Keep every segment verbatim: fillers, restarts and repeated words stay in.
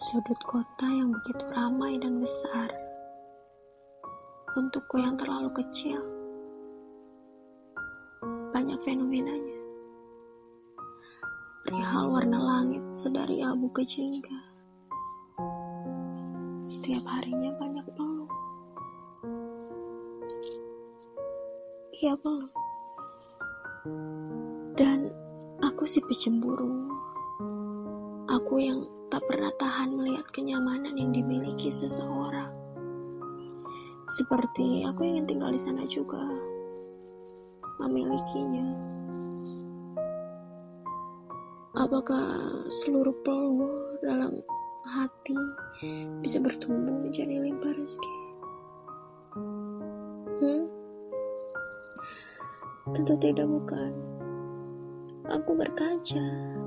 sudut kota yang begitu ramai dan besar, untukku yang terlalu kecil. Banyak fenomenanya, perihal warna langit sedari abu ke jingga. Setiap harinya banyak peluh. Iya peluh. Dan aku si pecemburu. Aku yang tak pernah tahan melihat kenyamanan yang dimiliki seseorang. Seperti aku ingin tinggal di sana juga, memilikinya. Apakah seluruh peluh dalam hati bisa bertumbuh menjadi limpah rezeki? Hmm? Tentu tidak, bukan. Aku berkaca.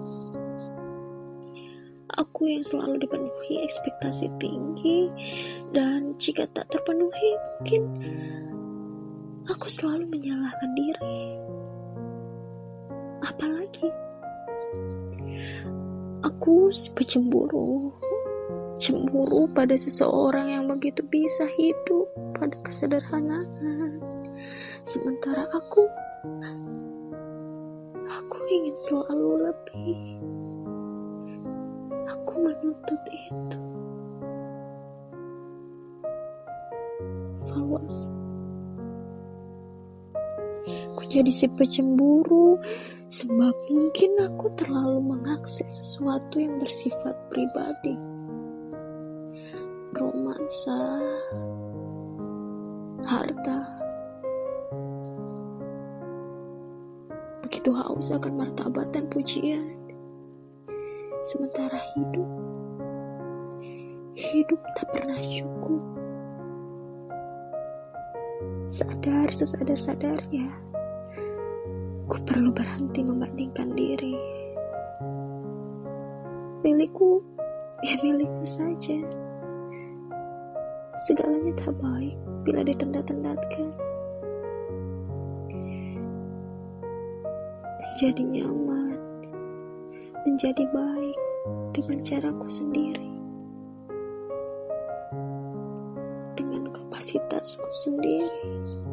Aku yang selalu dipenuhi ekspektasi tinggi, dan jika tak terpenuhi, mungkin aku selalu menyalahkan diri. Apalagi aku pecemburu, cemburu pada seseorang yang begitu bisa hidup pada kesederhanaan, sementara aku, aku ingin selalu lebih. Aku menuntut itu. Evaluasi. Aku jadi si pecemburu sebab mungkin aku terlalu mengakses sesuatu yang bersifat pribadi. Romansa, harta. Begitu haus akan martabat dan pujian. Sementara hidup, hidup tak pernah cukup. Sadar sesadar-sadarnya, ku perlu berhenti membandingkan diri. Milikku, ya milikku saja. Segalanya tak baik bila ditenda-tendatkan. Menjadi nyaman, menjadi baik dengan caraku sendiri, dengan kapasitasku sendiri.